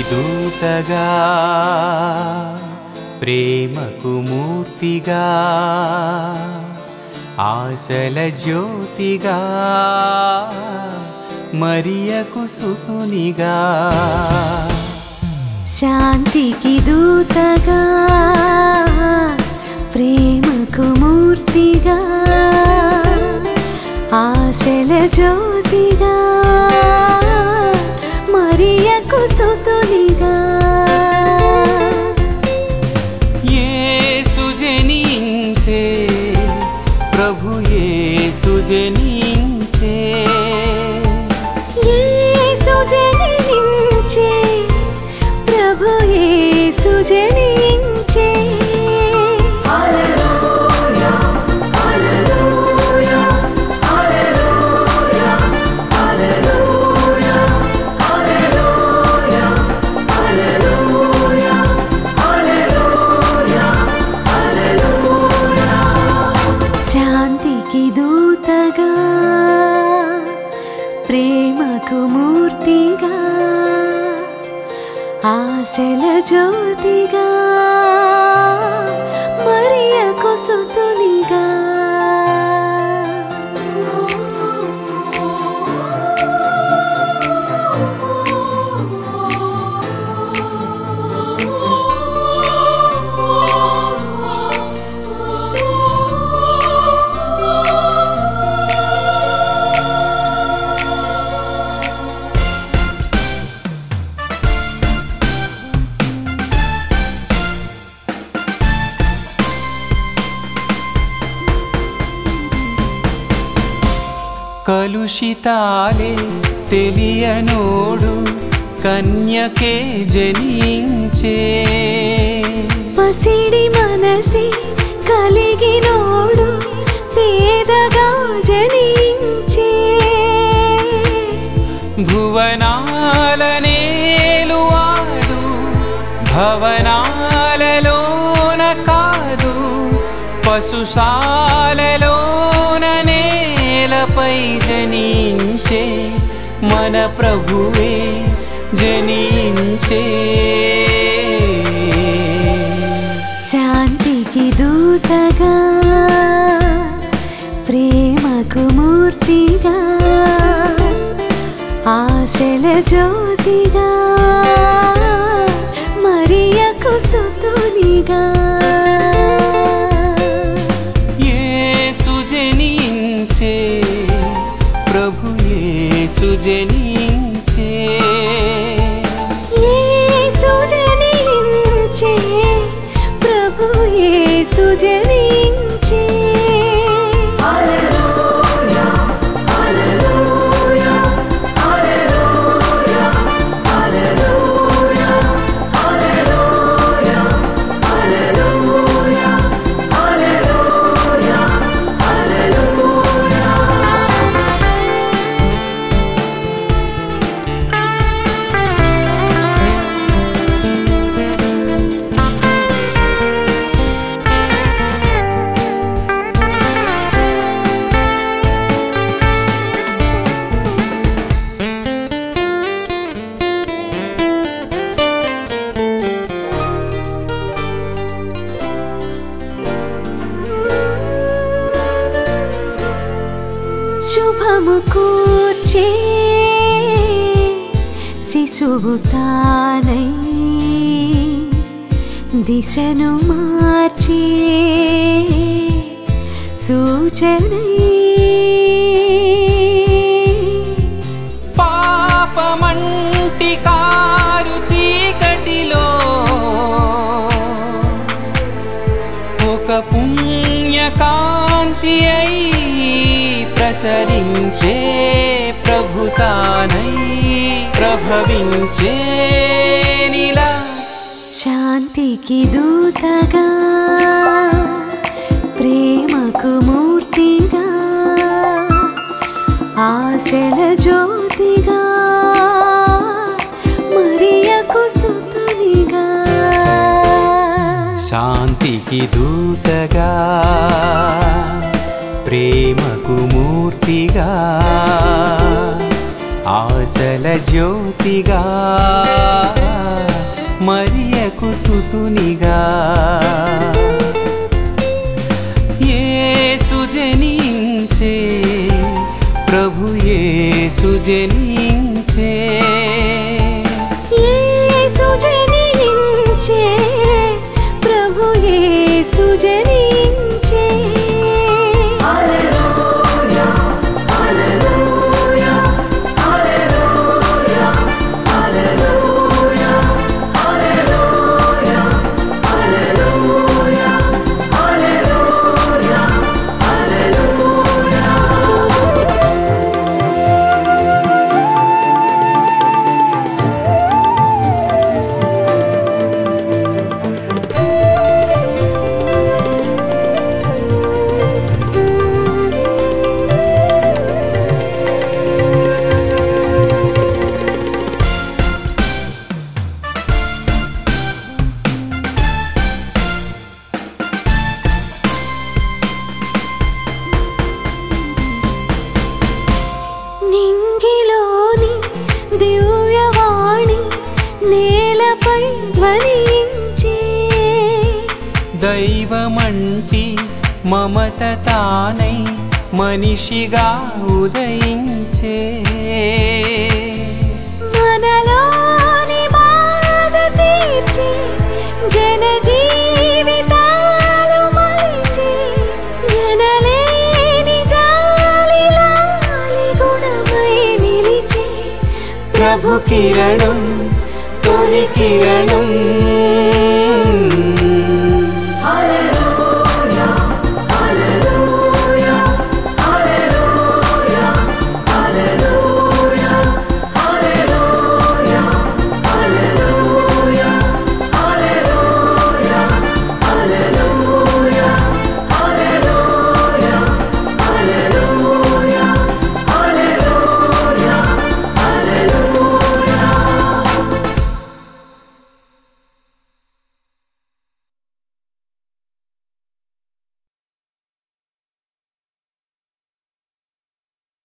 దూతగా ప్రేమకు మూర్తిగా ఆశల జ్యోతిగా మరియకు సుతునిగా శాంతికి దూతగా ప్రేమకు మూర్తిగా ఆశల జ్యోతిగా మరియకు సుతునిగా యేసు జనించే ప్రభు యేసు జనించే యేసు జనించే ప్రభు యేసు జనించే హల్లెలూయా హల్లెలూయా హల్లెలూయా హల్లెలూయా హల్లెలూయా హల్లెలూయా హల్లెలూయా హల్లెలూయా శాంతికి దూతగా ప్రేమకు మూర్తిగా ఆశల జ్యోతిగా మరియకు సుతునిగా కలుషితాలే తెలియనోడు కన్యకే జనించే పసిడి మనసి కలిగినోడు పేదగా జనించే భువనాల నేలువాడు భవనాలలోన కాదు పశుశాలలోన నేలపై జనించే మన ప్రభువే జనించే శాంతికి దూతగా ప్రేమకు మూర్తిగా ఆశల జ్యోతిగా మరియకు సుతునిగా యేసు జనించే ప్రభు యేసు జనించే యేసు జనించే ప్రభు యేసు జనించే హల్లెలూయా హల్లెలూయా హల్లెలూయా హల్లెలూయా హల్లెలూయా హల్లెలూయా హల్లెలూయా హల్లెలూయా శుభము కూర్చే శిశువు తానై దిశను మార్చే సూచనై పాపమంటి కారు చీకటిలో ఒక పుణ్యకాంతి అయి ప్రసరించే ప్రభుతానై ప్రభవించే నీలా శాంతికి దూతగా ప్రేమకు మూర్తిగా ఆశల జ్యోతిగా మరియకు సుతునిగా శాంతికి దూతగా ప్రేమకు మూర్తిగా ఆశల జ్యోతిగా మరియకు సుతునిగా యేసు జనించే ప్రభు యేసు జనించే యేసు జనించే ప్రభు యేసు జనించే హల్లెలూయా హల్లెలూయా హల్లెలూయా హల్లెలూయా హల్లెలూయా హల్లెలూయా హల్లెలూయా హల్లెలూయా నింగిలోని దివ్యవాణి నేలపై ధ్వనించే దైవమంటి మమత తానై మనిషిగా ఉదయించే మనలోని బాధ తీర్చే జన జీవితాలు మలిచే జనలేని జాలి లాలి గుణమై నిలిచే ప్రభు కిరణం తొలి కిరణం